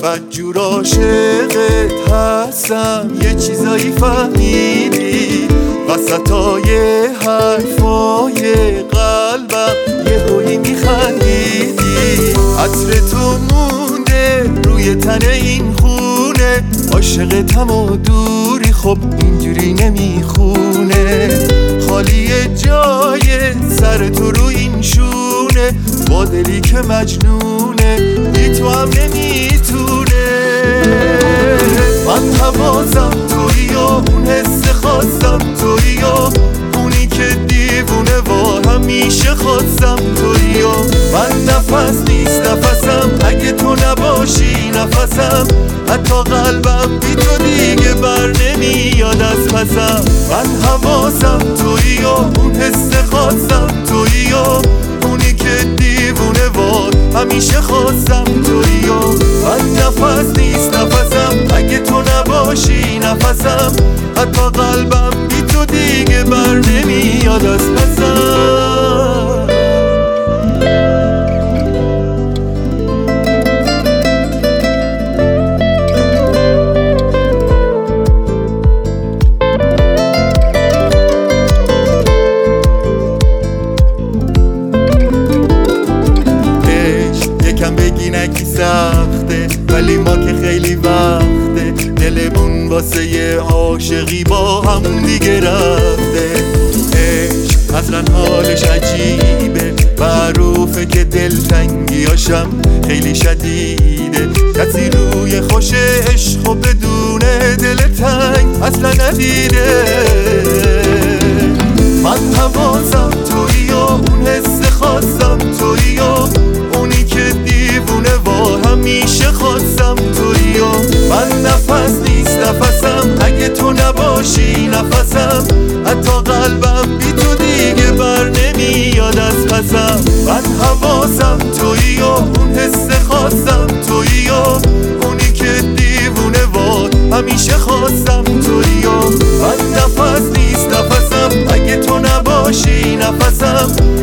بدجور عاشقت هستم، یه چیزایی فهمیدی وسطای حرفای قلبم، یه هویی میخندیدی. عطر تو مونده روی تن این خونه، عاشقتم و دوری خب اینجوری نمیخونه. خالی جای سر تو رو این شونه، با دلی که مجنونه بی تو هم نمیتونه. من حواسم تویی و اون حس خواستم تویی و اونی که دیوونه و همیشه خواستم تویی و من نفس نیست نفسم اگه تو نباشی نفسم، حتی قلبم بی تو دیگه بر نمیاد از پسم. من حواسم تویی و اون حس خواستم تویی و اونی که دیوونه و همیشه خواستم تویی و من نفس نیست نفسم اگه تو نباشی نفسم، حتی قلبم بی تو دیگه بر نمیاد از پسم. یکم بگی نگی سخته ولی ما که خیلی وقته دلمون واسه یه عاشقی با هم دیگه رفته. عشق اصلا حالش عجیبه، معروفه که دلتنگیاشم خیلی شدیده. کسی روی خوش عشق و بدون دل تنگ اصلا ندیده. من حواسم تویی و اون حس خواستم تویی و اونی که دیوونه و همیشه خواستم تویی و من نفس نیست نفسم اگه تو نباشی نفسم، حتی قلبم بی تو دیگه بر نمیاد از پسم. من حواسم تویی و اون حس خواستم تویی و اونی که دیوونه و همیشه خواستم تویی و من نفس نیست نفسم اگه تو نباشی نفسم،